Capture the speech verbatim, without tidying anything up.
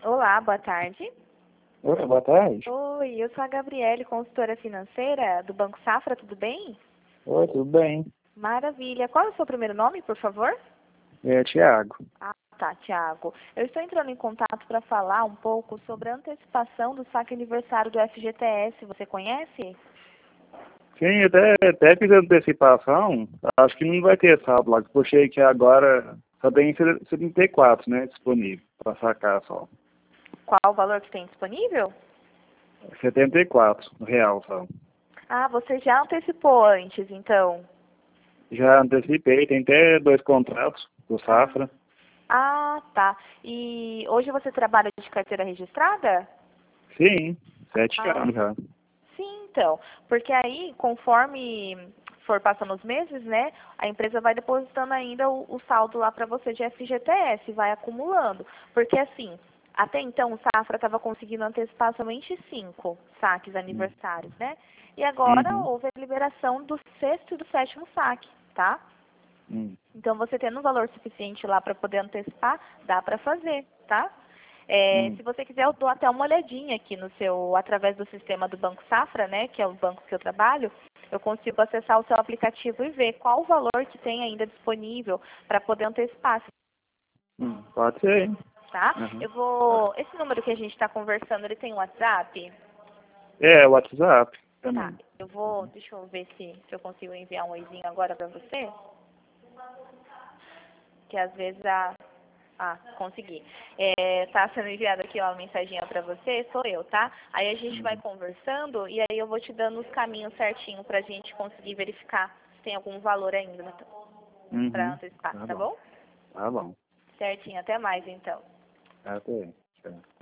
Olá, boa tarde. Oi, boa tarde. Oi, eu sou a Gabriele, consultora financeira do Banco Safra, tudo bem? Oi, tudo bem? Maravilha. Qual é o seu primeiro nome, por favor? É Tiago. Ah, tá, Tiago. Eu estou entrando em contato para falar um pouco sobre a antecipação do saque aniversário do F G T S. Você conhece? Sim, até, até fiz a antecipação. Acho que não vai ter saldo lá. Que eu puxei que agora só tem setenta e quatro, né, disponível para sacar só. Qual o valor que tem disponível? setenta e quatro real só. Ah, você já antecipou antes, então? Já antecipei, tem até dois contratos do Safra. Ah, tá. E hoje você trabalha de carteira registrada? Sim, sete Ah, anos já. sim, então. Porque aí, conforme for passando os meses, né, a empresa vai depositando ainda o, o saldo lá para você de F G T S, vai acumulando. Porque assim, até então o Safra estava conseguindo antecipar somente cinco saques aniversários, né? E agora Uhum. houve a liberação do sexto e do sétimo saque, tá? Hum. Então, você tendo um valor suficiente lá para poder antecipar, dá para fazer, tá? É, Hum. se você quiser, eu dou até uma olhadinha aqui no seu, através do sistema do Banco Safra, né, que é o banco que eu trabalho, eu consigo acessar o seu aplicativo e ver qual o valor que tem ainda disponível para poder antecipar, Hum. Pode ser, hein? tá? Uhum. Eu vou, esse número que a gente está conversando, ele tem um WhatsApp? É, o WhatsApp Tá, também. eu vou, deixa eu ver se, se eu consigo enviar um oizinho agora para você, que às vezes a Ah, consegui. É, tá sendo enviada aqui uma mensaginha pra você, sou eu, tá? Aí a gente vai Uhum. conversando e aí eu vou te dando os caminhos certinho pra gente conseguir verificar se tem algum valor ainda pra Uhum. antecipar, Tá tá bom. bom? Tá bom. Certinho, até mais então. Até. Tchau.